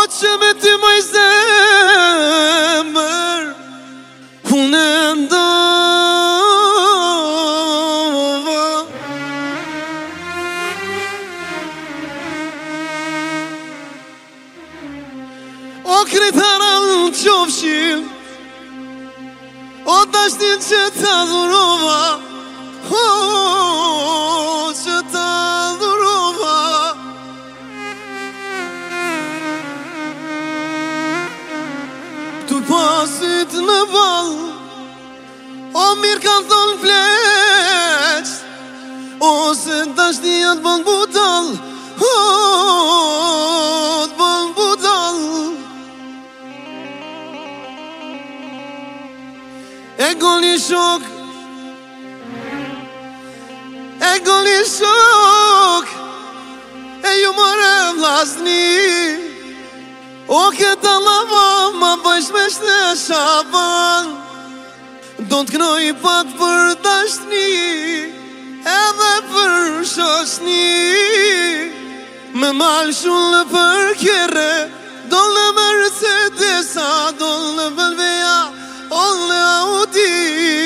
që me ty moj zemër unë e ndova. O kritara në qofshim, o dashnin që të dhurova, o që të dhurova. Tu pasit në val, o mirë kanë thonë fleq, ose dashnia të bën budal, o të bën budal. E goni shok, e goni shok, e ju mëre vlasni. O këta lava ma bëjsh me shte shaban, do t'knoj pak për dashni, edhe për shoshni. Me mal shullë për kjere, dollë Mercedesa, dollë Belveja, ollë Audi.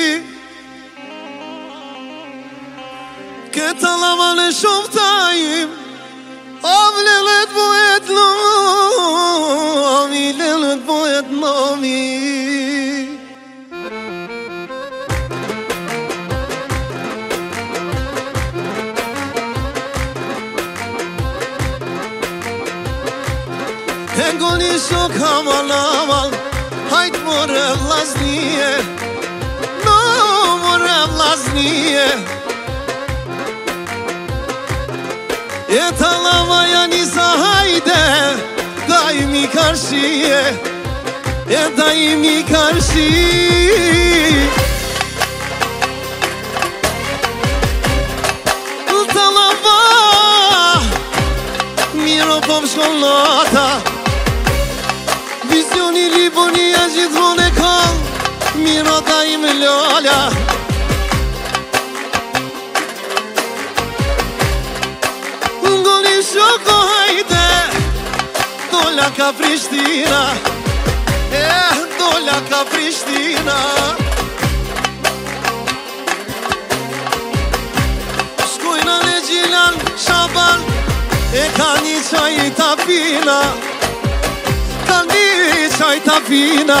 Këta lava në shoftajim, o vlelet bojet nomi, lelet bojet nomi. E goni shok amal amal, hajt more vlasnije, no more vlasnije. E ta lava janë isa hajde, daimi karshie, e daimi karshi. Ta lava, miro po më shkollata, vizioni Livonia gjithmonë e kall, miro daimi lola. Shoko hajde, dolla ka Prishtina, dolla ka Prishtina. Shkojna në Gjilan, Shaban, e ka një qaj tapina, ka një qaj tapina.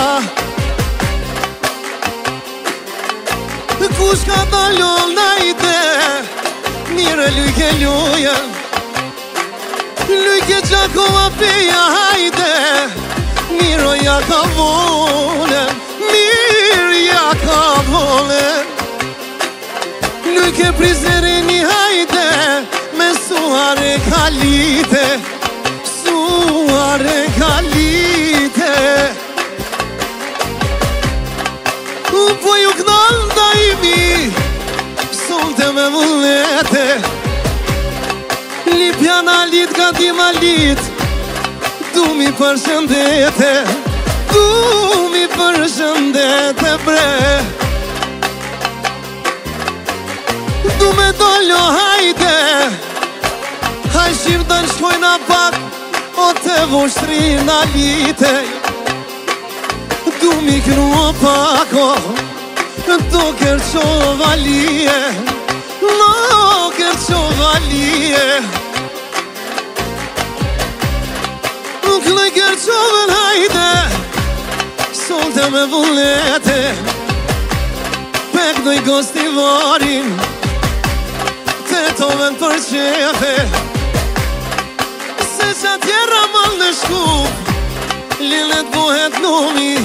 Kush ka dalon najde, mire lujke lujen, lujke Gjakova peja hajde, miro ja ka volen, mirë ja ka volen. Lujke Prizreni hajde, me suare kalite, suare kalite. Po ju knall daimi, solte me vullnete, Lipjana lit, Kadima lit, du mi përshëndete, du mi përshëndete bre. Du me dollo hajde, haj shqiptan shkojna pak, o te voshtrina lite. Du mi krua pako, do Kerqova lije, no Kerqova lije. Kloj Kerqovën hajde, solte me vullnete, pekdoj gostivarin, te toven për qefe. Se që tjera mal në shkup, lilet bohet nomi,